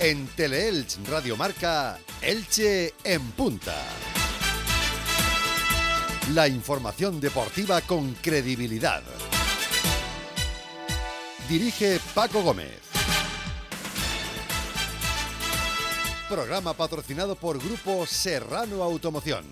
En Teleelch Radio Marca, Elche en punta. La información deportiva con credibilidad. Dirige Paco Gómez. Programa patrocinado por Grupo Serrano Automoción.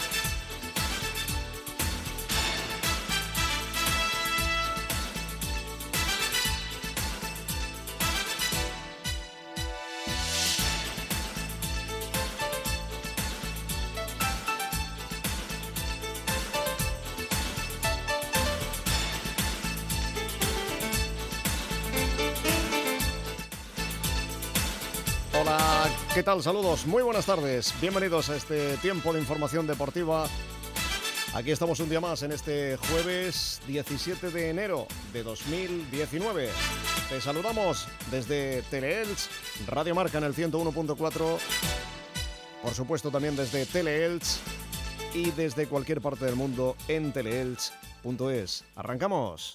¿Qué tal? Saludos, muy buenas tardes. Bienvenidos a este tiempo de información deportiva. Aquí estamos un día más en este jueves 17 de enero de 2019. Te saludamos desde Teleelch, Radio Marca en el 101.4. Por supuesto también desde Teleelch y desde cualquier parte del mundo en teleelch.es. ¡Arrancamos!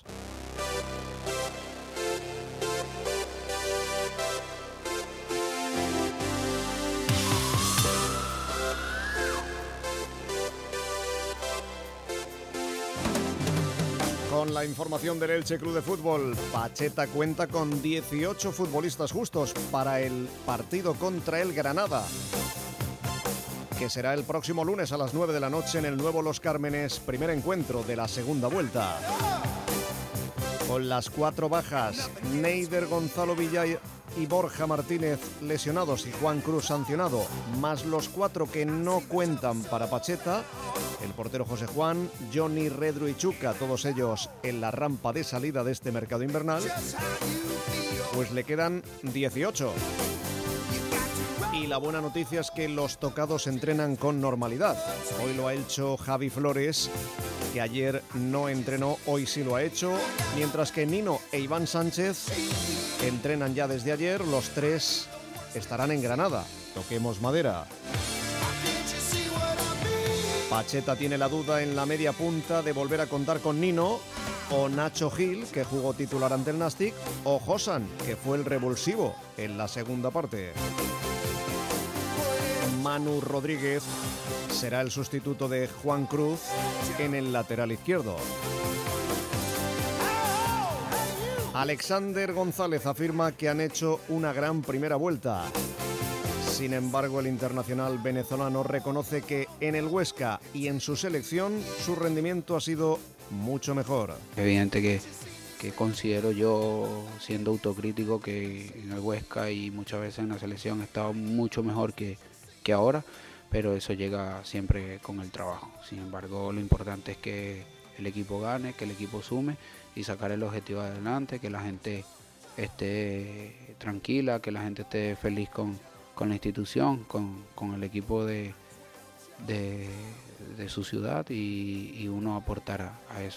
Con la información del Elche Club de Fútbol, Pacheta cuenta con 18 futbolistas justos para el partido contra el Granada, que será el próximo lunes a las 9 de la noche en el nuevo Los Cármenes, primer encuentro de la segunda vuelta. Con las 4 bajas, Neider, Gonzalo Villa y Borja Martínez lesionados y Juan Cruz sancionado, más los 4 que no cuentan para Pacheta, el portero José Juan, Johnny, Redru y Chuca, todos ellos en la rampa de salida de este mercado invernal, pues le quedan 18. Y la buena noticia es que los tocados entrenan con normalidad. Hoy lo ha hecho Javi Flores, que ayer no entrenó, hoy sí lo ha hecho, mientras que Nino e Iván Sánchez entrenan ya desde ayer. Los 3 estarán en Granada. Toquemos madera. Pacheta tiene la duda en la media punta de volver a contar con Nino, o Nacho Gil, que jugó titular ante el Nastic, o Josan, que fue el revulsivo en la segunda parte. Manu Rodríguez será el sustituto de Juan Cruz en el lateral izquierdo. Alexander González afirma que han hecho una gran primera vuelta. Sin embargo, el internacional venezolano reconoce que en el Huesca y en su selección su rendimiento ha sido mucho mejor. Evidente que considero yo, siendo autocrítico, que en el Huesca y muchas veces en la selección he estado mucho mejor que ahora, pero eso llega siempre con el trabajo. Sin embargo, lo importante es que el equipo gane, que el equipo sume y sacar el objetivo adelante, que la gente esté tranquila, que la gente esté feliz con la institución, con el equipo de su ciudad y uno aportar a eso.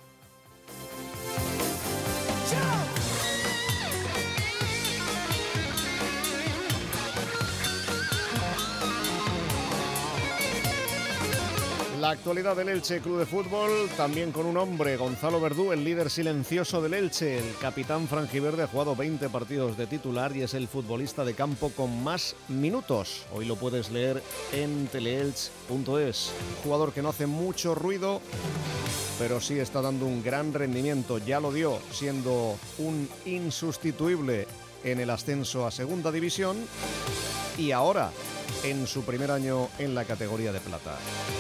La actualidad del Elche Club de Fútbol, también con un hombre, Gonzalo Verdú, el líder silencioso del Elche. El capitán franjiverde ha jugado 20 partidos de titular y es el futbolista de campo con más minutos. Hoy lo puedes leer en teleelch.es. Un jugador que no hace mucho ruido, pero sí está dando un gran rendimiento. Ya lo dio siendo un insustituible en el ascenso a segunda división y ahora en su primer año en la categoría de plata.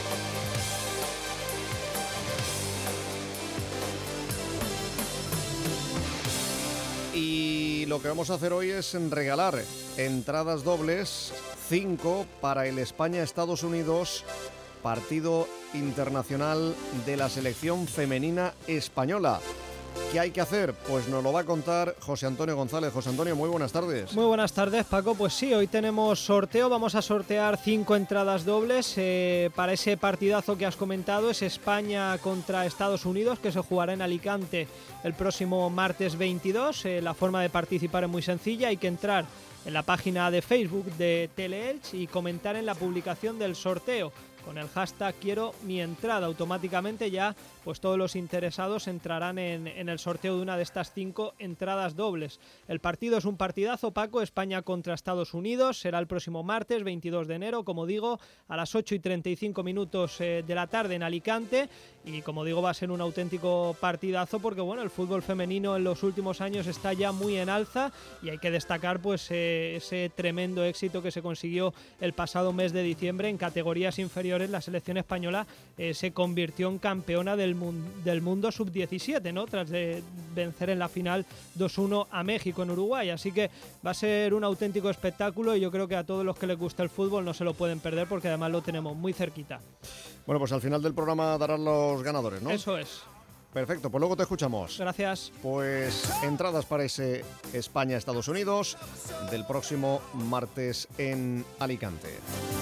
Y lo que vamos a hacer hoy es regalar entradas dobles, 5 para el España-Estados Unidos, partido internacional de la selección femenina española. ¿Qué hay que hacer? Pues nos lo va a contar José Antonio González. José Antonio, muy buenas tardes. Muy buenas tardes, Paco. Pues sí, hoy tenemos sorteo. Vamos a sortear 5 entradas dobles para ese partidazo que has comentado. Es España contra Estados Unidos, que se jugará en Alicante el próximo martes 22. La forma de participar es muy sencilla. Hay que entrar en la página de Facebook de Teleelch y comentar en la publicación del sorteo con el hashtag quiero mi entrada. Automáticamente ya pues todos los interesados entrarán en el sorteo de una de estas 5 entradas dobles. El partido es un partidazo, Paco. España contra Estados Unidos, será el próximo martes 22 de enero, como digo, a las 8:35 minutos de la tarde en Alicante, y como digo, va a ser un auténtico partidazo porque bueno, el fútbol femenino en los últimos años está ya muy en alza, y hay que destacar pues ese tremendo éxito que se consiguió el pasado mes de diciembre. En categorías inferiores la selección española se convirtió en campeona del mundo sub-17, ¿no? Tras de vencer en la final 2-1 a México en Uruguay. Así que va a ser un auténtico espectáculo, y yo creo que a todos los que les gusta el fútbol no se lo pueden perder porque además lo tenemos muy cerquita. Bueno, pues al final del programa darán los ganadores, ¿no? Eso es. Perfecto, pues luego te escuchamos. Gracias. Pues entradas para ese España-Estados Unidos del próximo martes en Alicante.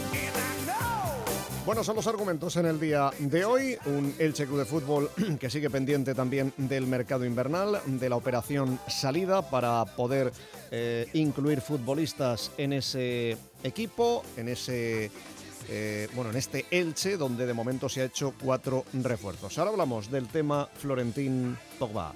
Bueno, son los argumentos en el día de hoy. Un Elche Club de Fútbol que sigue pendiente también del mercado invernal, de la operación salida para poder incluir futbolistas en ese equipo, en ese... en este Elche, donde de momento se ha hecho 4 refuerzos. Ahora hablamos del tema Florentín Pogba.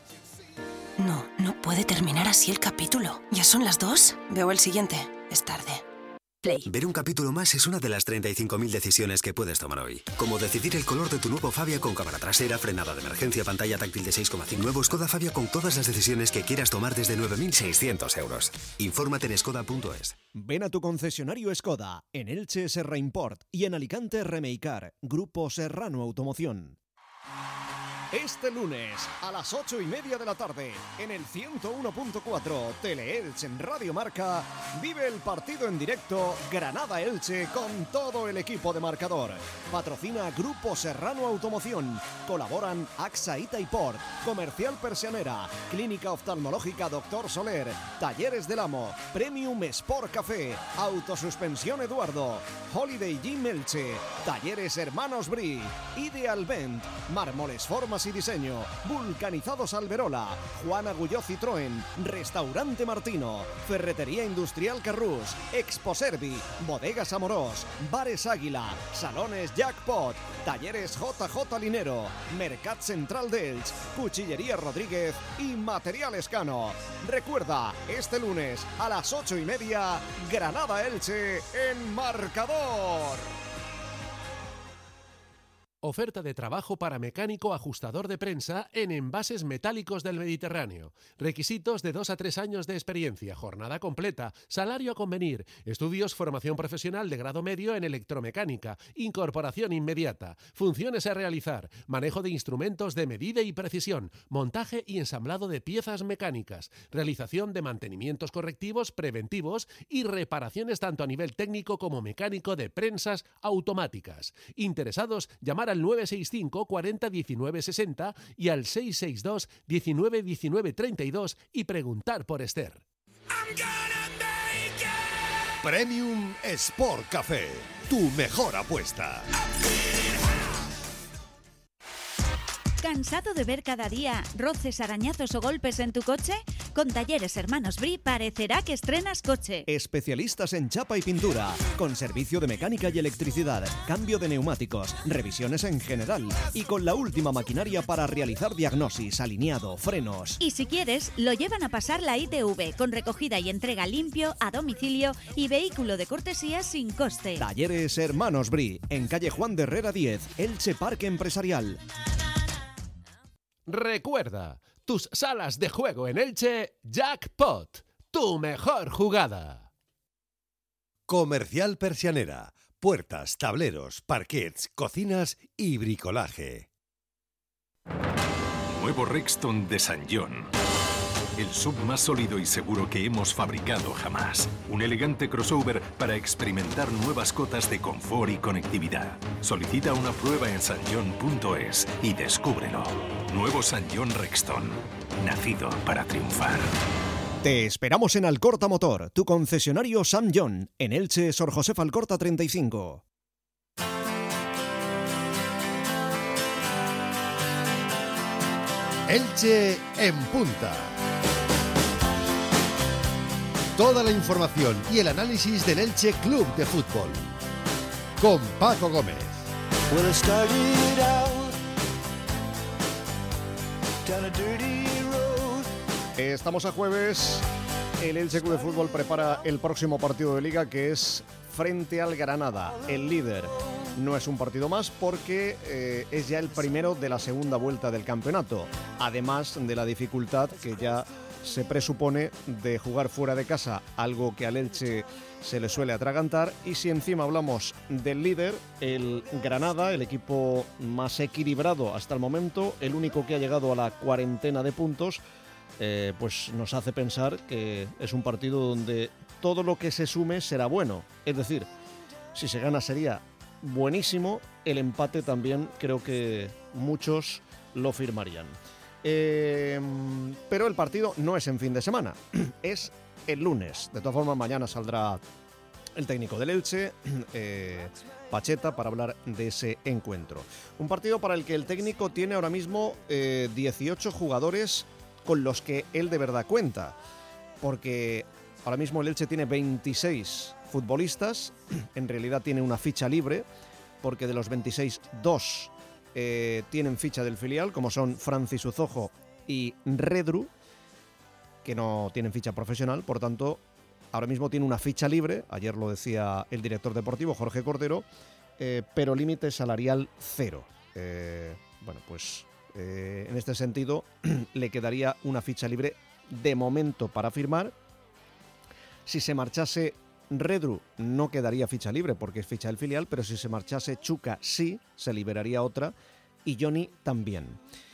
No puede terminar así el capítulo. ¿Ya son las 2? Veo el siguiente. Es tarde. Play. Ver un capítulo más es una de las 35.000 decisiones que puedes tomar hoy. Como decidir el color de tu nuevo Fabia con cámara trasera, frenada de emergencia, pantalla táctil de 6,5... Nuevo Skoda Fabia con todas las decisiones que quieras tomar desde 9.600 euros. Infórmate en skoda.es. Ven a tu concesionario Skoda, en Elche Serra Import y en Alicante Remeicar, Grupo Serrano Automoción. Este lunes a las 8:30 de la tarde en el 101.4 Teleelche en Radio Marca vive el partido en directo Granada-Elche con todo el equipo de Marcador. Patrocina Grupo Serrano Automoción. Colaboran AXA Itaiport, Comercial Persianera, Clínica Oftalmológica Dr. Soler, Talleres del Amo, Premium Sport Café, Autosuspensión Eduardo, Holiday Gym Elche, Talleres Hermanos Bri, Ideal Vent, Mármoles Formas y Diseño, Vulcanizados Alberola, Juan Agulló Citroën, Restaurante Martino, Ferretería Industrial Carrús, Expo Servi, Bodegas Amorós, Bares Águila, Salones Jackpot, Talleres JJ Linero, Mercat Central d'Elx, Cuchillería Rodríguez y Material Escano. Recuerda, este lunes a las 8:30, Granada-Elche en Marcador. Oferta de trabajo para mecánico ajustador de prensa en Envases Metálicos del Mediterráneo. Requisitos de 2 a 3 años de experiencia, jornada completa, salario a convenir, estudios, formación profesional de grado medio en electromecánica, incorporación inmediata, funciones a realizar, manejo de instrumentos de medida y precisión, montaje y ensamblado de piezas mecánicas, realización de mantenimientos correctivos, preventivos y reparaciones tanto a nivel técnico como mecánico de prensas automáticas. Interesados, llamar al 965 40 19 60 y al 662 19 19 32 y preguntar por Esther. Premium Sport Café, tu mejor apuesta. ¿Cansado de ver cada día roces, arañazos o golpes en tu coche? Con Talleres Hermanos Bri parecerá que estrenas coche. Especialistas en chapa y pintura, con servicio de mecánica y electricidad, cambio de neumáticos, revisiones en general y con la última maquinaria para realizar diagnosis, alineado, frenos. Y si quieres, lo llevan a pasar la ITV con recogida y entrega limpio, a domicilio y vehículo de cortesía sin coste. Talleres Hermanos Bri, en calle Juan de Herrera 10, Elche Parque Empresarial. Recuerda, tus salas de juego en Elche, Jackpot, tu mejor jugada. Comercial Persianera, puertas, tableros, parquets, cocinas y bricolaje. Nuevo Rexton de San John. El sub más sólido y seguro que hemos fabricado jamás. Un elegante crossover para experimentar nuevas cotas de confort y conectividad. Solicita una prueba en sanjon.es y descúbrelo. Nuevo San John Rexton. Nacido para triunfar. Te esperamos en Alcorta Motor, tu concesionario Sam John, en Elche, Sor José Alcorta 35. Elche en punta. Toda la información y el análisis del Elche Club de Fútbol. Con Paco Gómez. Estamos a jueves. El Elche Club de Fútbol prepara el próximo partido de Liga, que es frente al Granada, el líder. No es un partido más porque es ya el primero de la segunda vuelta del campeonato, además de la dificultad que ya se presupone de jugar fuera de casa, algo que al Elche se le suele atragantar. Y si encima hablamos del líder, el Granada, el equipo más equilibrado hasta el momento, el único que ha llegado a la cuarentena de puntos, pues nos hace pensar que es un partido donde todo lo que se sume será bueno. Es decir, si se gana sería buenísimo, el empate también creo que muchos lo firmarían. Pero el partido no es en fin de semana, es el lunes. De todas formas, mañana saldrá el técnico del Elche, Pacheta, para hablar de ese encuentro. Un partido para el que el técnico tiene ahora mismo 18 jugadores con los que él de verdad cuenta, porque ahora mismo el Elche tiene 26 futbolistas, en realidad tiene una ficha libre, porque de los 26, 2 tienen ficha del filial, como son Francis Uzojo y Redru, que no tienen ficha profesional. Por tanto, ahora mismo tiene una ficha libre, ayer lo decía el director deportivo Jorge Cordero, pero límite salarial 0. Bueno, pues en este sentido le quedaría una ficha libre de momento para firmar. Si se marchase Redru, no quedaría ficha libre porque es ficha del filial, pero si se marchase Chuka, sí, se liberaría otra, y Johnny también.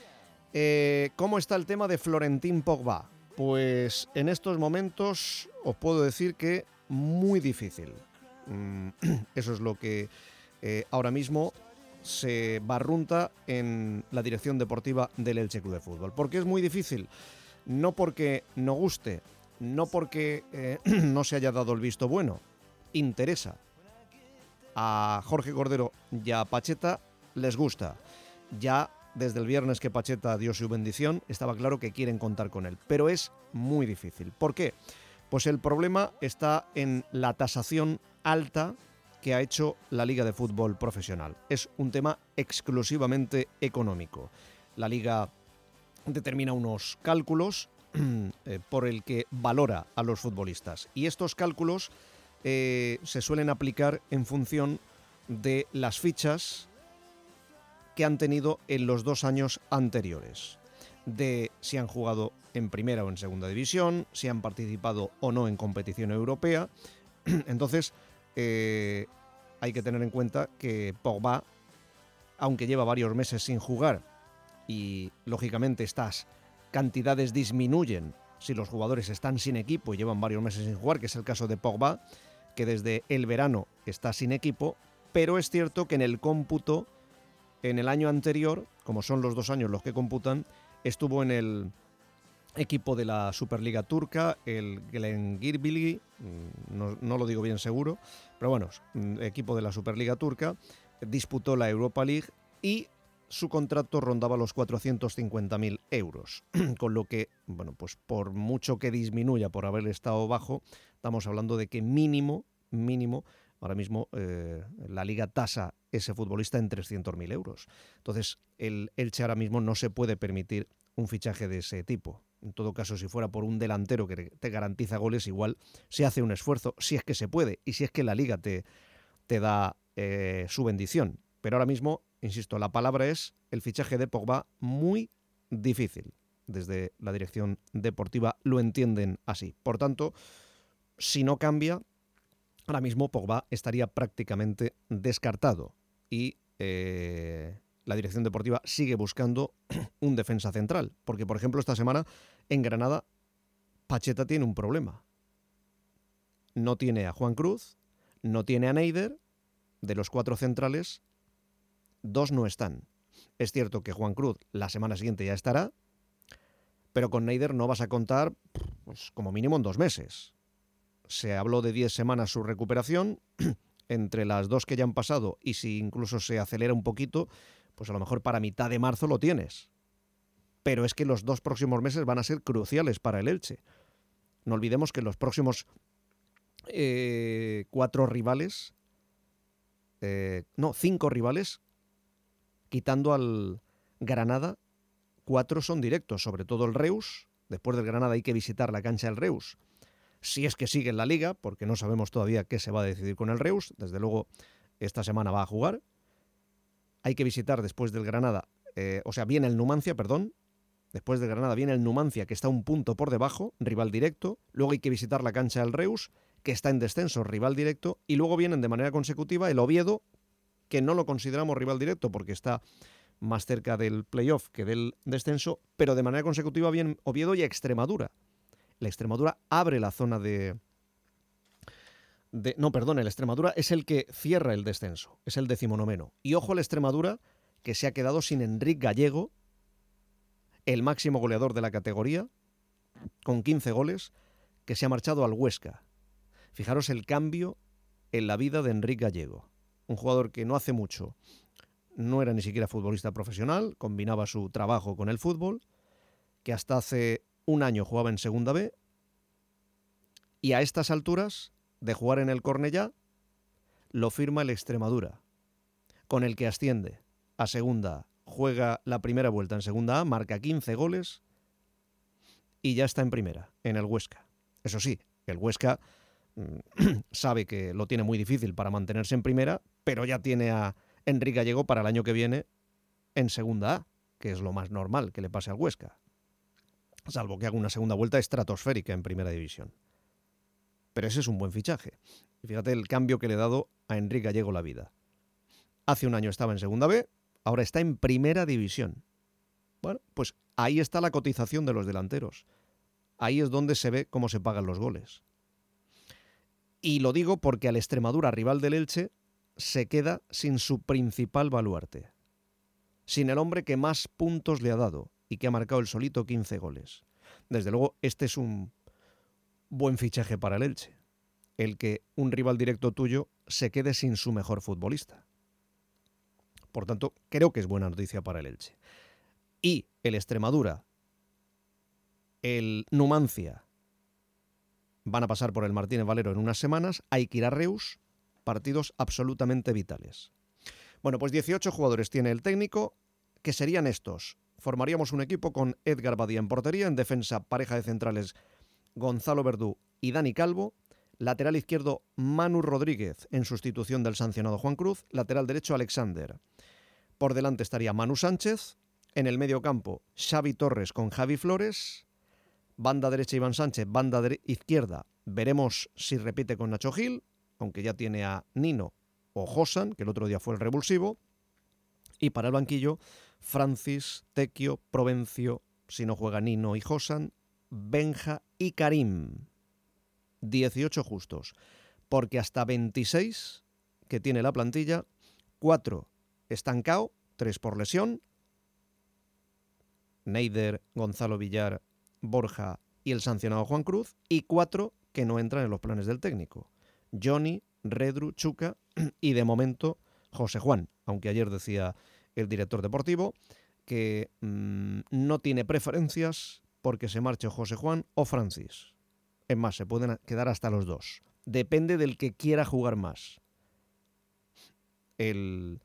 ¿Cómo está el tema de Florentín Pogba? Pues en estos momentos os puedo decir que muy difícil. Eso es lo que ahora mismo se barrunta en la dirección deportiva del Elche Club de Fútbol. ¿Por qué es muy difícil? No porque no guste, no porque no se haya dado el visto bueno. Interesa. A Jorge Cordero y a Pacheta les gusta. Ya desde el viernes que Pacheta dio su bendición, estaba claro que quieren contar con él. Pero es muy difícil. ¿Por qué? Pues el problema está en la tasación alta que ha hecho la Liga de Fútbol Profesional. Es un tema exclusivamente económico. La Liga determina unos cálculos por el que valora a los futbolistas. Y estos cálculos se suelen aplicar en función de las fichas que han tenido en los 2 años anteriores. De si han jugado en primera o en segunda división, si han participado o no en competición europea. Entonces, hay que tener en cuenta que Pogba, aunque lleva varios meses sin jugar y lógicamente estas cantidades disminuyen si los jugadores están sin equipo y llevan varios meses sin jugar, que es el caso de Pogba, que desde el verano está sin equipo, pero es cierto que en el cómputo, en el año anterior, como son los 2 años los que computan, estuvo en el equipo de la Superliga turca, el Glengirbili, no lo digo bien seguro, pero bueno, equipo de la Superliga turca, disputó la Europa League y su contrato rondaba los 450.000 euros, con lo que, bueno, pues por mucho que disminuya por haber estado bajo, estamos hablando de que mínimo, ahora mismo la Liga tasa ese futbolista en 300.000 euros. Entonces, el Elche ahora mismo no se puede permitir un fichaje de ese tipo. En todo caso, si fuera por un delantero que te garantiza goles, igual se hace un esfuerzo, si es que se puede, y si es que la Liga te da su bendición. Pero ahora mismo, insisto, la palabra es el fichaje de Pogba muy difícil. Desde la dirección deportiva lo entienden así. Por tanto, si no cambia, ahora mismo Pogba estaría prácticamente descartado. Y la dirección deportiva sigue buscando un defensa central. Porque, por ejemplo, esta semana en Granada, Pacheta tiene un problema. No tiene a Juan Cruz, no tiene a Neider. De los 4 centrales, 2 no están. Es cierto que Juan Cruz la semana siguiente ya estará, pero con Neider no vas a contar pues, como mínimo en 2 meses. Se habló de 10 semanas su recuperación. Entre las 2 que ya han pasado, y si incluso se acelera un poquito, pues a lo mejor para mitad de marzo lo tienes. Pero es que los 2 próximos meses van a ser cruciales para el Elche. No olvidemos que los próximos 4 rivales, 5 rivales, quitando al Granada, 4 son directos, sobre todo el Reus. Después del Granada hay que visitar la cancha del Reus, si es que sigue en la Liga, porque no sabemos todavía qué se va a decidir con el Reus. Desde luego, esta semana va a jugar. Hay que visitar después del Granada, viene el Numancia, perdón. Después del Granada viene el Numancia, que está un punto por debajo, rival directo. Luego hay que visitar la cancha del Reus, que está en descenso, rival directo. Y luego vienen de manera consecutiva el Oviedo, que no lo consideramos rival directo porque está más cerca del playoff que del descenso, pero de manera consecutiva vienen Oviedo y Extremadura. La Extremadura abre la zona el Extremadura es el que cierra el descenso, es el 19º. Y ojo al Extremadura, que se ha quedado sin Enric Gallego, el máximo goleador de la categoría, con 15 goles, que se ha marchado al Huesca. Fijaros el cambio en la vida de Enric Gallego, un jugador que no hace mucho no era ni siquiera futbolista profesional, combinaba su trabajo con el fútbol, que hasta hace un año jugaba en Segunda B, y a estas alturas de jugar en el Cornellá lo firma el Extremadura, con el que asciende a Segunda, juega la primera vuelta en Segunda A, marca 15 goles y ya está en Primera, en el Huesca. Eso sí, el Huesca sabe que lo tiene muy difícil para mantenerse en Primera, pero ya tiene a Enric Gallego para el año que viene en Segunda A, que es lo más normal que le pase al Huesca, salvo que haga una segunda vuelta estratosférica en Primera División. Pero ese es un buen fichaje. Y fíjate el cambio que le ha dado a Enric Gallego la vida. Hace un año estaba en Segunda B, ahora está en Primera División. Bueno, pues ahí está la cotización de los delanteros. Ahí es donde se ve cómo se pagan los goles. Y lo digo porque al Extremadura, rival del Elche, se queda sin su principal baluarte. Sin el hombre que más puntos le ha dado y que ha marcado el solito 15 goles. Desde luego, este es un buen fichaje para el Elche. El que un rival directo tuyo se quede sin su mejor futbolista. Por tanto, creo que es buena noticia para el Elche. Y el Extremadura, el Numancia, van a pasar por el Martínez Valero en unas semanas. Hay que ir a Reus, partidos absolutamente vitales. Bueno, pues 18 jugadores tiene el técnico, que serían estos. Formaríamos un equipo con Edgar Badía en portería, en defensa pareja de centrales Gonzalo Verdú y Dani Calvo, lateral izquierdo Manu Rodríguez en sustitución del sancionado Juan Cruz, lateral derecho Alexander. Por delante estaría Manu Sánchez, en el medio campo Xavi Torres con Javi Flores, banda derecha Iván Sánchez, banda izquierda veremos si repite con Nacho Gil, aunque ya tiene a Nino o Josan, que el otro día fue el revulsivo, y para el banquillo Francis, Tequio, Provencio, si no juega Nino y Josan, Benja y Karim. 18 justos, porque hasta 26 que tiene la plantilla, 4 están cao, 3 por lesión, Neider, Gonzalo Villar, Borja y el sancionado Juan Cruz, y 4 que no entran en los planes del técnico, Johnny, Redru, Chuca y de momento José Juan, aunque ayer decía el director deportivo que no tiene preferencias porque se marche José Juan o Francis. Es más, se pueden quedar hasta los dos. Depende del que quiera jugar más. En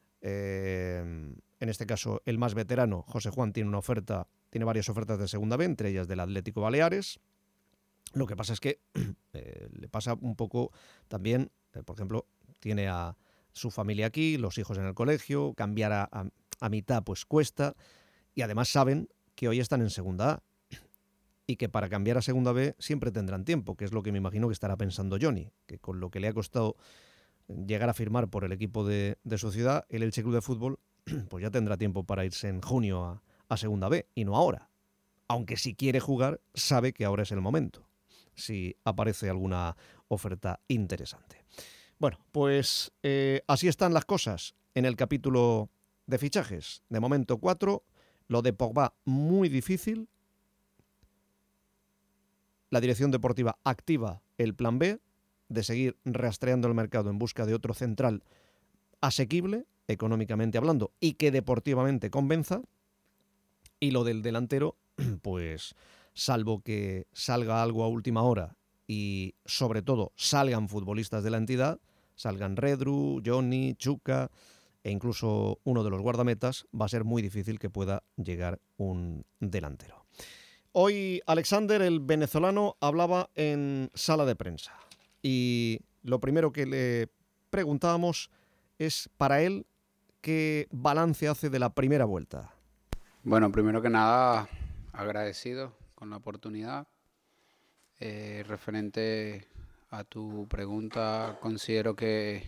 este caso, el más veterano, José Juan, tiene varias ofertas de Segunda B, entre ellas del Atlético Baleares. Lo que pasa es que le pasa un poco también, por ejemplo, tiene a su familia aquí, los hijos en el colegio, cambiar a mitad pues cuesta, y además saben que hoy están en Segunda A y que para cambiar a Segunda B siempre tendrán tiempo, que es lo que me imagino que estará pensando Johnny, que con lo que le ha costado llegar a firmar por el equipo de su ciudad, el Elche Club de Fútbol, pues ya tendrá tiempo para irse en junio a Segunda B, y no ahora. Aunque si quiere jugar, sabe que ahora es el momento, si aparece alguna oferta interesante. Bueno, pues así están las cosas en el capítulo de fichajes. De momento 4, lo de Pogba muy difícil. La dirección deportiva activa el plan B de seguir rastreando el mercado en busca de otro central asequible, económicamente hablando, y que deportivamente convenza. Y lo del delantero, pues salvo que salga algo a última hora y sobre todo salgan futbolistas de la entidad, salgan Redru, Johnny, Chuca e incluso uno de los guardametas, va a ser muy difícil que pueda llegar un delantero. Hoy Alexander, el venezolano, hablaba en sala de prensa y lo primero que le preguntábamos es para él qué balance hace de la primera vuelta. Bueno, primero que nada, agradecido con la oportunidad. Referente a tu pregunta, considero que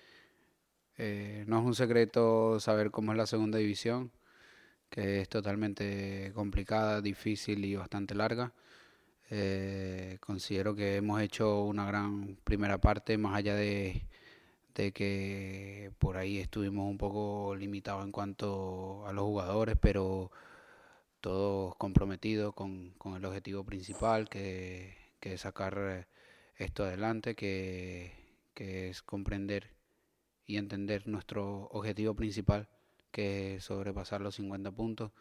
no es un secreto saber cómo es la segunda división, que es totalmente complicada, difícil y bastante larga. Considero que hemos hecho una gran primera parte, más allá de que por ahí estuvimos un poco limitados en cuanto a los jugadores, pero todos comprometidos con el objetivo principal, que es sacar esto adelante, que es comprender y entender nuestro objetivo principal, que es sobrepasar los 50 puntos.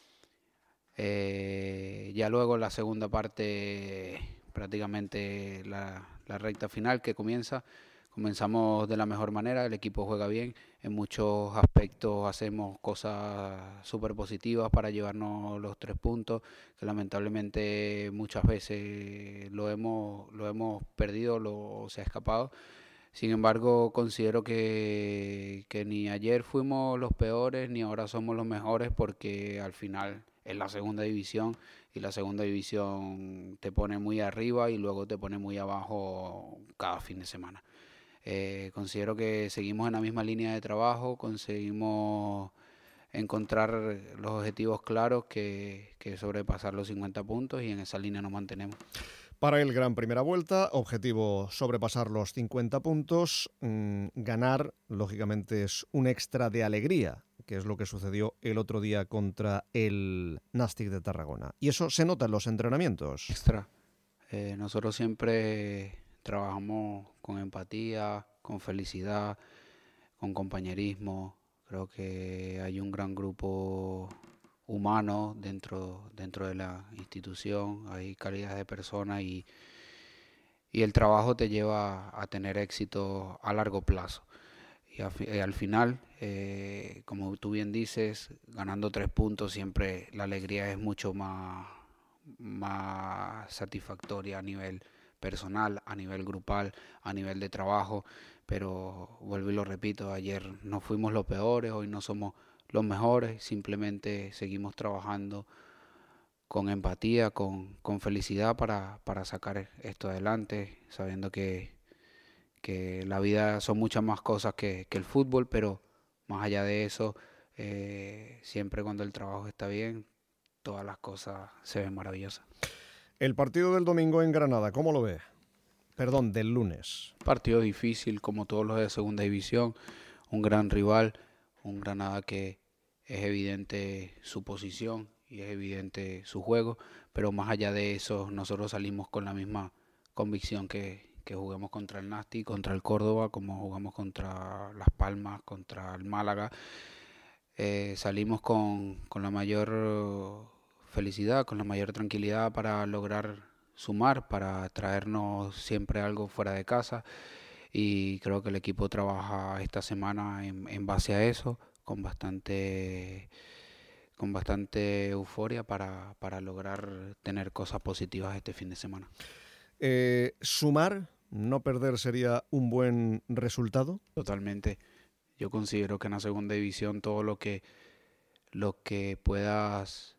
Ya luego la segunda parte, prácticamente la recta final que comenzamos de la mejor manera, el equipo juega bien, en muchos aspectos hacemos cosas súper positivas para llevarnos los 3 puntos, que lamentablemente muchas veces lo hemos perdido, se ha escapado. Sin embargo, considero que ni ayer fuimos los peores, ni ahora somos los mejores, porque al final es la segunda división, y la segunda división te pone muy arriba y luego te pone muy abajo cada fin de semana. Considero que seguimos en la misma línea de trabajo, conseguimos encontrar los objetivos claros, que sobrepasar los 50 puntos, y en esa línea nos mantenemos. Para el gran primera vuelta, objetivo sobrepasar los 50 puntos, ganar, lógicamente, es un extra de alegría, que es lo que sucedió el otro día contra el Nàstic de Tarragona. Y eso se nota en los entrenamientos. Extra. Nosotros siempre trabajamos con empatía, con felicidad, con compañerismo. Creo que hay un gran grupo humano dentro de la institución, hay calidad de personas, y el trabajo te lleva a tener éxito a largo plazo. Y al final, como tú bien dices, ganando 3 puntos siempre la alegría es mucho más satisfactoria a nivel personal, a nivel grupal, a nivel de trabajo, pero vuelvo y lo repito, ayer no fuimos los peores, hoy no somos los mejores, simplemente seguimos trabajando con empatía, con felicidad para sacar esto adelante, sabiendo que la vida son muchas más cosas que el fútbol, pero más allá de eso, siempre cuando el trabajo está bien, todas las cosas se ven maravillosas. El partido del domingo en Granada, ¿cómo lo ve? Perdón, del lunes. Partido difícil, como todos los de segunda división, un gran rival, un Granada que es evidente su posición y es evidente su juego, pero más allá de eso, nosotros salimos con la misma convicción que juguemos contra el Nàstic, contra el Córdoba, como jugamos contra Las Palmas, contra el Málaga. Salimos con la mayor felicidad, con la mayor tranquilidad para lograr sumar, para traernos siempre algo fuera de casa, y creo que el equipo trabaja esta semana en base a eso, con bastante euforia para lograr tener cosas positivas este fin de semana. Sumar, no perder, sería un buen resultado. Totalmente. Yo considero que en la segunda división todo lo que puedas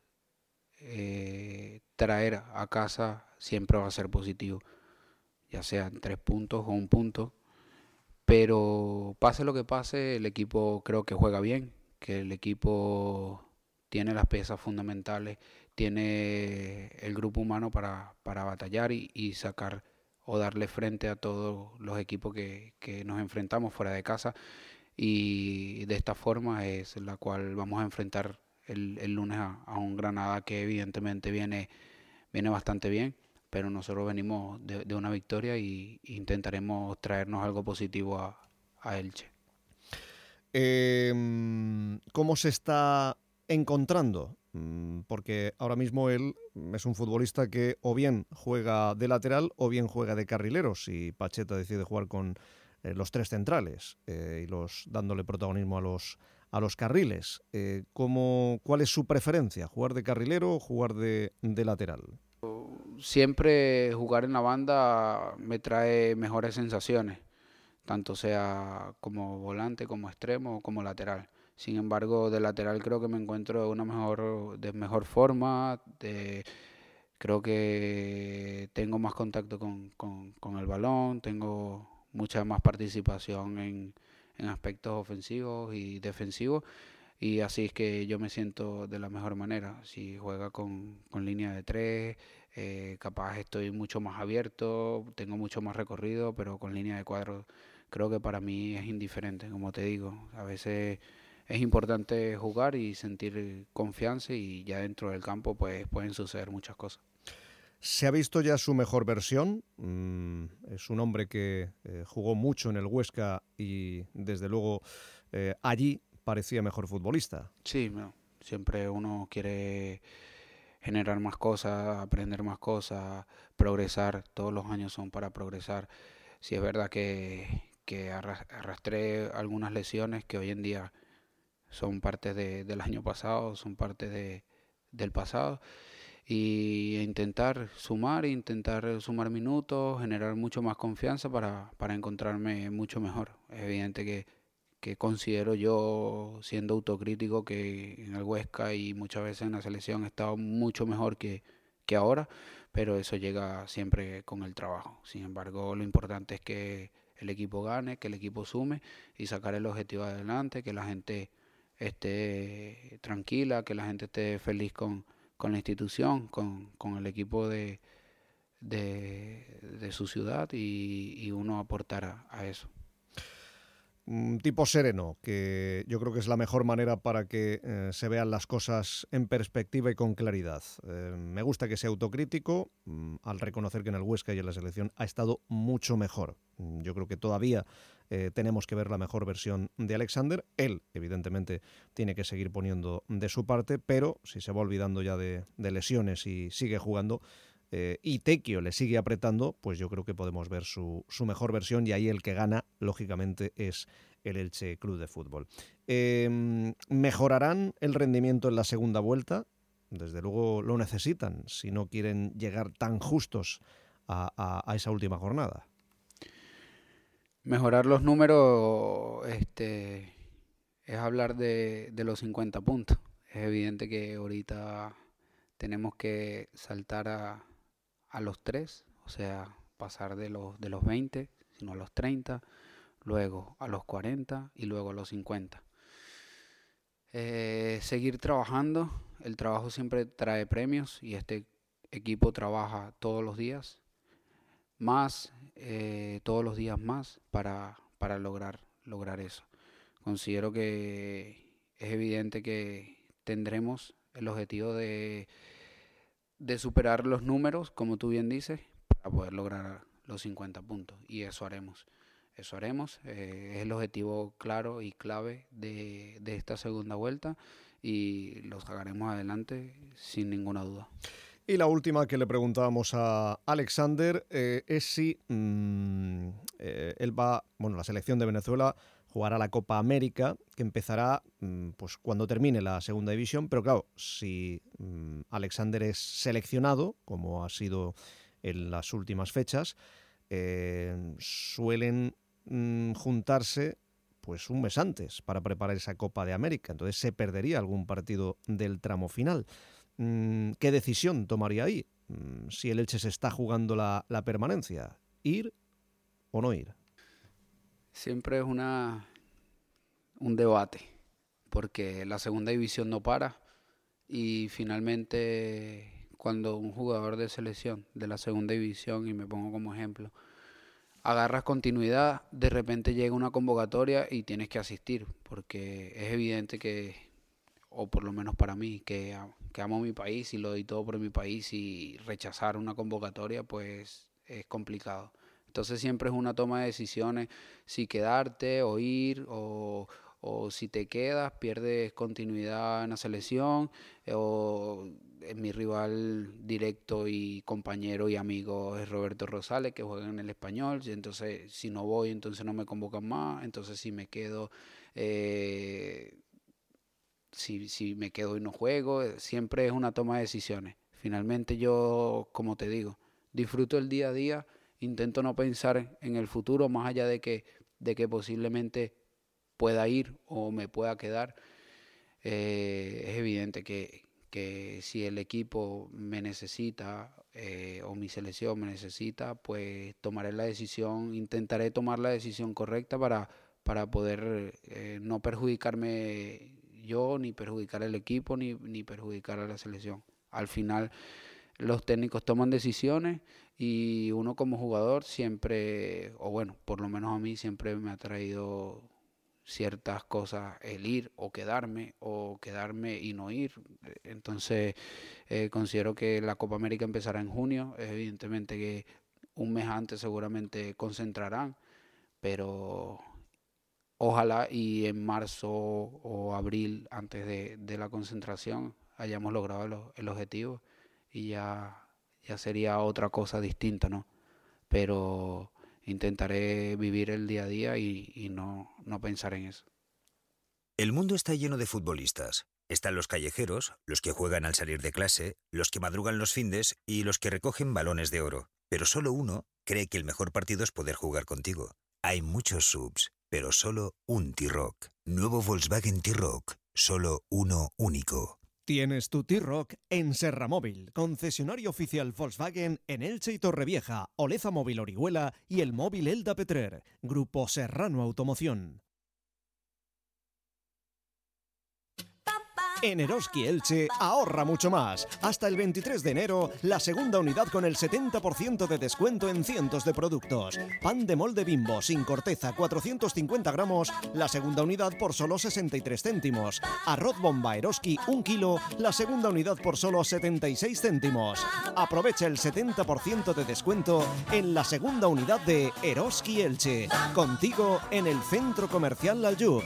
traer a casa siempre va a ser positivo, ya sean 3 puntos o 1 punto, pero pase lo que pase, el equipo creo que juega bien, que el equipo tiene las piezas fundamentales, tiene el grupo humano para batallar y sacar o darle frente a todos los equipos que nos enfrentamos fuera de casa, y de esta forma es la cual vamos a enfrentar el lunes a un Granada que evidentemente viene bastante bien, pero nosotros venimos de una victoria y intentaremos traernos algo positivo a Elche. ¿Cómo se está encontrando? Porque ahora mismo él es un futbolista que o bien juega de lateral o bien juega de carrilero, si Pacheta decide jugar con los tres centrales y dándole protagonismo a los carriles. ¿Cuál es su preferencia? ¿Jugar de carrilero o jugar de lateral? Siempre jugar en la banda me trae mejores sensaciones, tanto sea como volante, como extremo o como lateral. Sin embargo, de lateral creo que me encuentro de mejor forma, creo que tengo más contacto con el balón, tengo mucha más participación en aspectos ofensivos y defensivos, y así es que yo me siento de la mejor manera. Si juega con línea de tres, capaz estoy mucho más abierto, tengo mucho más recorrido, pero con línea de cuatro creo que para mí es indiferente, como te digo. A veces es importante jugar y sentir confianza, y ya dentro del campo pues pueden suceder muchas cosas. ¿Se ha visto ya su mejor versión? Es un hombre que jugó mucho en el Huesca y desde luego allí parecía mejor futbolista. Sí, siempre uno quiere generar más cosas, aprender más cosas, progresar. Todos los años son para progresar. Sí, es verdad que arrastré algunas lesiones que hoy en día son parte del año pasado, son parte del pasado, y intentar sumar minutos, generar mucho más confianza para encontrarme mucho mejor. Es evidente que considero yo, siendo autocrítico, que en el Huesca y muchas veces en la selección he estado mucho mejor que ahora, pero eso llega siempre con el trabajo. Sin embargo, lo importante es que el equipo gane, que el equipo sume y sacar el objetivo adelante, que la gente esté tranquila, que la gente esté feliz con la institución, con el equipo de su ciudad, y uno aportar a eso. Un tipo sereno, que yo creo que es la mejor manera para que se vean las cosas en perspectiva y con claridad. Me gusta que sea autocrítico, al reconocer que en el Huesca y en la selección ha estado mucho mejor. Yo creo que todavía tenemos que ver la mejor versión de Alexander. Él, evidentemente, tiene que seguir poniendo de su parte, pero si se va olvidando ya de lesiones y sigue jugando, y Tecchio le sigue apretando, pues yo creo que podemos ver su mejor versión, y ahí el que gana, lógicamente, es el Elche Club de Fútbol. ¿Mejorarán el rendimiento en la segunda vuelta? Desde luego lo necesitan, si no quieren llegar tan justos a esa última jornada. Mejorar los números es hablar de los 50 puntos. Es evidente que ahorita tenemos que saltar a los 3, o sea, pasar de los 20, sino a los 30, luego a los 40 y luego a los 50. Seguir trabajando. El trabajo siempre trae premios y este equipo trabaja todos los días todos los días más para lograr eso. Considero que es evidente que tendremos el objetivo de superar los números, como tú bien dices, para poder lograr los 50 puntos, y eso haremos. Es el objetivo claro y clave de esta segunda vuelta, y los sacaremos adelante sin ninguna duda. Y la última que le preguntábamos a Alexander es si la selección de Venezuela jugará la Copa América, que empezará pues cuando termine la segunda división, pero claro, si Alexander es seleccionado, como ha sido en las últimas fechas, suelen juntarse pues un mes antes para preparar esa Copa de América, entonces se perdería algún partido del tramo final. ¿Qué decisión tomaría ahí? Si el Elche se está jugando la permanencia, ¿ir o no ir? Siempre es un debate, porque la segunda división no para, y finalmente cuando un jugador de selección de la segunda división, y me pongo como ejemplo, agarras continuidad, de repente llega una convocatoria y tienes que asistir, porque es evidente que, o por lo menos para mí, que amo mi país y lo doy todo por mi país, y rechazar una convocatoria pues es complicado. Entonces siempre es una toma de decisiones, si quedarte o ir, o si te quedas pierdes continuidad en la selección, o mi rival directo y compañero y amigo es Roberto Rosales, que juega en el Español, y entonces si no voy, entonces no me convocan más, entonces si me quedo, si me quedo y no juego, siempre es una toma de decisiones. Finalmente yo, como te digo, disfruto el día a día, intento no pensar en el futuro, más allá de que posiblemente pueda ir o me pueda quedar. Es evidente que si el equipo me necesita o mi selección me necesita, pues tomaré la decisión, intentaré tomar la decisión correcta para poder no perjudicarme yo, ni perjudicar al equipo, ni perjudicar a la selección. Al final los técnicos toman decisiones y uno como jugador siempre, o bueno, por lo menos a mí siempre me ha traído ciertas cosas el ir o quedarme y no ir. Entonces considero que la Copa América empezará en junio. Evidentemente que un mes antes seguramente concentrarán, pero ojalá y en marzo o abril, antes de la concentración, hayamos logrado el objetivo y ya sería otra cosa distinta, ¿no? Pero intentaré vivir el día a día y no pensar en eso. El mundo está lleno de futbolistas. Están los callejeros, los que juegan al salir de clase, los que madrugan los findes y los que recogen balones de oro. Pero solo uno cree que el mejor partido es poder jugar contigo. Hay muchos subs, pero solo un T-Roc. Nuevo Volkswagen T-Roc. Solo uno único. Tienes tu T-Roc en Serramóvil, concesionario oficial Volkswagen en Elche y Torrevieja, Oleza Móvil Orihuela y el móvil Elda Petrer. Grupo Serrano Automoción. En Eroski Elche ahorra mucho más. Hasta el 23 de enero, la segunda unidad con el 70% de descuento en cientos de productos. Pan de molde Bimbo sin corteza 450 gramos, la segunda unidad por solo 63 céntimos. Arroz bomba Eroski 1 kilo, la segunda unidad por solo 76 céntimos. Aprovecha el 70% de descuento en la segunda unidad de Eroski Elche. Contigo en el Centro Comercial Laljub.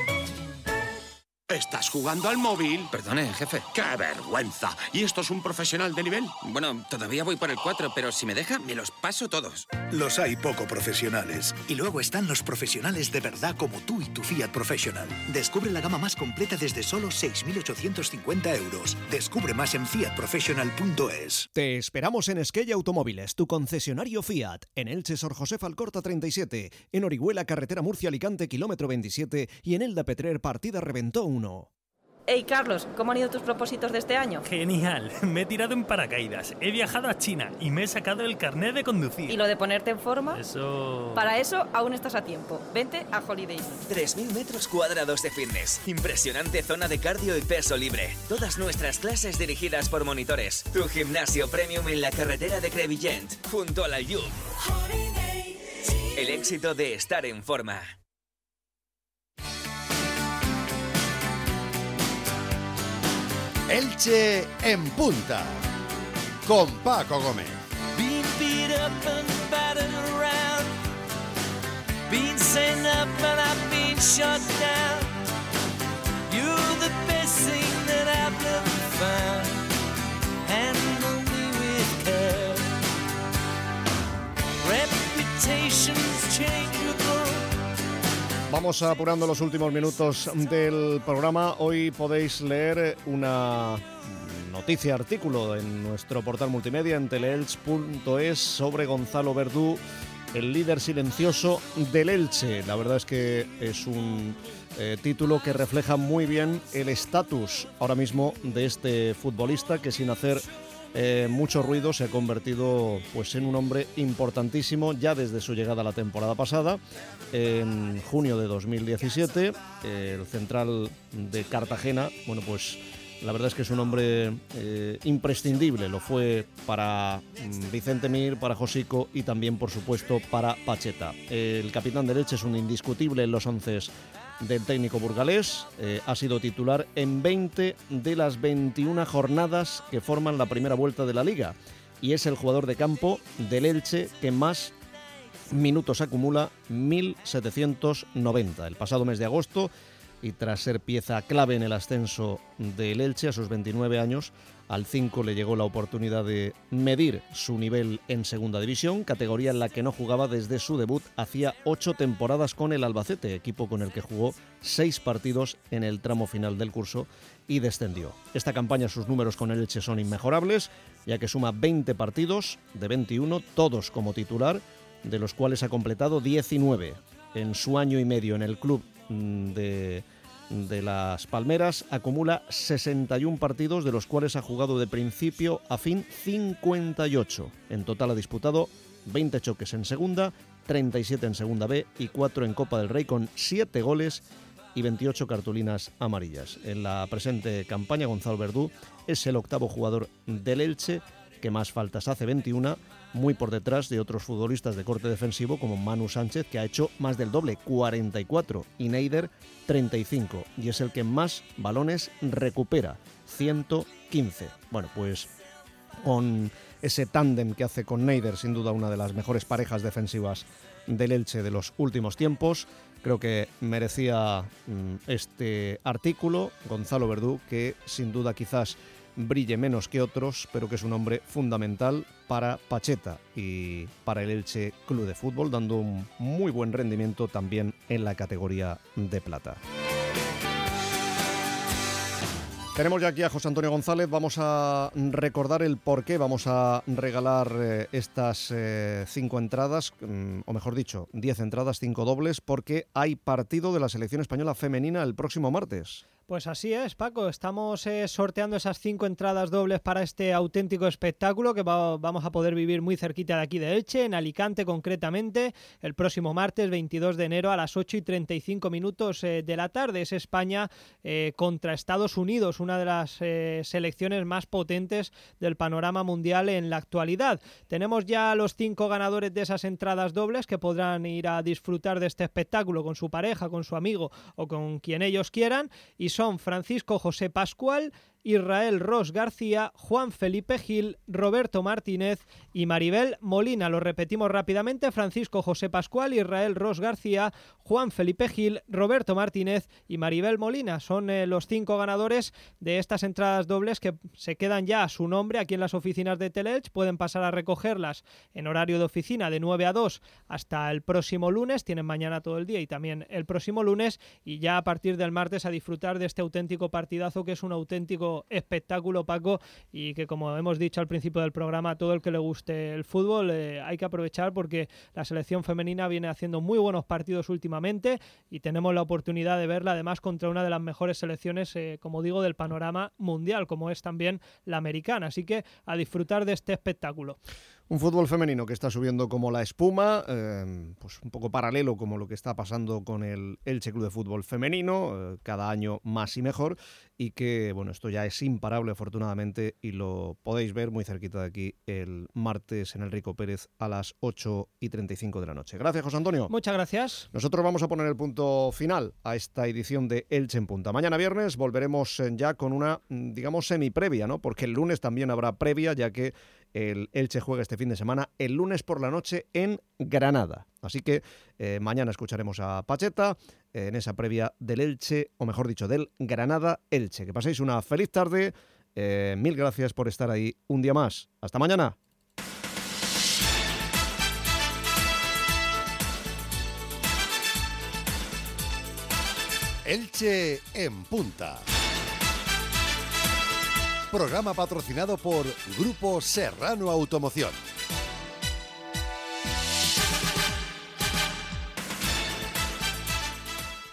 ¿Estás jugando al móvil? Perdone, jefe. ¡Qué vergüenza! ¿Y esto es un profesional de nivel? Bueno, todavía voy por el 4, pero si me deja, me los paso todos. Los hay poco profesionales. Y luego están los profesionales de verdad como tú y tu Fiat Professional. Descubre la gama más completa desde solo 6.850 euros. Descubre más en fiatprofessional.es. Te esperamos en Esquella Automóviles, tu concesionario Fiat. En Elche, Sor José Alcorta 37. En Orihuela, carretera Murcia-Alicante, kilómetro 27. Y en Elda Petrer, partida Reventó 1. Hey Carlos, ¿cómo han ido tus propósitos de este año? Genial, me he tirado en paracaídas, he viajado a China y me he sacado el carnet de conducir. ¿Y lo de ponerte en forma? Eso... Para eso aún estás a tiempo. Vente a Holiday. 3.000 metros cuadrados de fitness, impresionante zona de cardio y peso libre. Todas nuestras clases dirigidas por monitores. Tu gimnasio premium en la carretera de Crevillent, junto a la Llum. El éxito de estar en forma. Elche en punta, con Paco Gómez. Being beat up and battered around, being sent up and I've been shut down. You're the best thing that I've ever found. Handle me with care. Reputations changeable. Vamos apurando los últimos minutos del programa. Hoy podéis leer una noticia, artículo en nuestro portal multimedia en teleelch.es sobre Gonzalo Verdú, el líder silencioso del Elche. La verdad es que es un título que refleja muy bien el estatus ahora mismo de este futbolista que sin hacer mucho ruido se ha convertido pues en un hombre importantísimo ya desde su llegada la temporada pasada. En junio de 2017 el central de Cartagena, bueno, pues la verdad es que es un hombre imprescindible. Lo fue para Vicente Mir, para Josico y también por supuesto para Pacheta. El capitán del Elche es un indiscutible en los onces del técnico burgalés. Ha sido titular en 20 de las 21 jornadas que forman la primera vuelta de la Liga y es el jugador de campo del Elche que más minutos acumula, 1.790. El pasado mes de agosto, y tras ser pieza clave en el ascenso del Elche a sus 29 años, Al 5 le llegó la oportunidad de medir su nivel en segunda división, categoría en la que no jugaba desde su debut hacía 8 temporadas con el Albacete, equipo con el que jugó 6 partidos en el tramo final del curso y descendió. Esta campaña sus números con el Elche son inmejorables, ya que suma 20 partidos de 21, todos como titular, de los cuales ha completado 19. En su año y medio en el club de Las Palmeras acumula 61 partidos, de los cuales ha jugado de principio a fin 58. En total ha disputado 20 choques en segunda, 37 en segunda B y 4 en Copa del Rey, con 7 goles y 28 cartulinas amarillas. En la presente campaña, Gonzalo Verdú es el octavo jugador del Elche que más faltas hace, 21, muy por detrás de otros futbolistas de corte defensivo como Manu Sánchez, que ha hecho más del doble, 44, y Neider, 35, y es el que más balones recupera, 115. Bueno, pues con ese tándem que hace con Neider, sin duda una de las mejores parejas defensivas del Elche de los últimos tiempos, creo que merecía este artículo Gonzalo Verdú, que sin duda quizás brille menos que otros, pero que es un hombre fundamental para Pacheta y para el Elche Club de Fútbol, dando un muy buen rendimiento también en la categoría de plata. Tenemos ya aquí a José Antonio González. Vamos a recordar el porqué. Vamos a regalar estas 5 entradas, o mejor dicho, 10 entradas, 5 dobles, porque hay partido de la selección española femenina el próximo martes. Pues así es, Paco, estamos sorteando esas 5 entradas dobles para este auténtico espectáculo que vamos a poder vivir muy cerquita de aquí de Elche, en Alicante concretamente, el próximo martes 22 de enero a las 8:35 de la tarde. Es España contra Estados Unidos, una de las selecciones más potentes del panorama mundial en la actualidad. Tenemos ya los 5 ganadores de esas entradas dobles que podrán ir a disfrutar de este espectáculo con su pareja, con su amigo o con quien ellos quieran, y son Francisco José Pascual, Israel Ros García, Juan Felipe Gil, Roberto Martínez y Maribel Molina. Lo repetimos rápidamente: Francisco José Pascual, Israel Ros García, Juan Felipe Gil, Roberto Martínez y Maribel Molina. Son los 5 ganadores de estas entradas dobles que se quedan ya a su nombre aquí en las oficinas de Teleelch. Pueden pasar a recogerlas en horario de oficina de 9 a 2 hasta el próximo lunes. Tienen mañana todo el día y también el próximo lunes, y ya a partir del martes a disfrutar de este auténtico partidazo, que es un auténtico espectáculo, Paco, y que, como hemos dicho al principio del programa, a todo el que le guste el fútbol hay que aprovechar, porque la selección femenina viene haciendo muy buenos partidos últimamente y tenemos la oportunidad de verla además contra una de las mejores selecciones, como digo, del panorama mundial, como es también la americana. Así que a disfrutar de este espectáculo. Un fútbol femenino que está subiendo como la espuma, pues un poco paralelo como lo que está pasando con el Elche Club de Fútbol femenino, cada año más y mejor, y que, bueno, esto ya es imparable afortunadamente, y lo podéis ver muy cerquita de aquí el martes en el Rico Pérez a las 8:35 de la noche. Gracias, José Antonio. Muchas gracias. Nosotros vamos a poner el punto final a esta edición de Elche en Punta. Mañana viernes volveremos ya con una, digamos, semiprevia, ¿no? Porque el lunes también habrá previa, ya que el Elche juega este fin de semana el lunes por la noche en Granada. Así que mañana escucharemos a Pacheta en esa previa del Elche, o mejor dicho, del Granada-Elche. Que paséis una feliz tarde. Mil gracias por estar ahí un día más. Hasta mañana. Elche en Punta. Programa patrocinado por Grupo Serrano Automoción.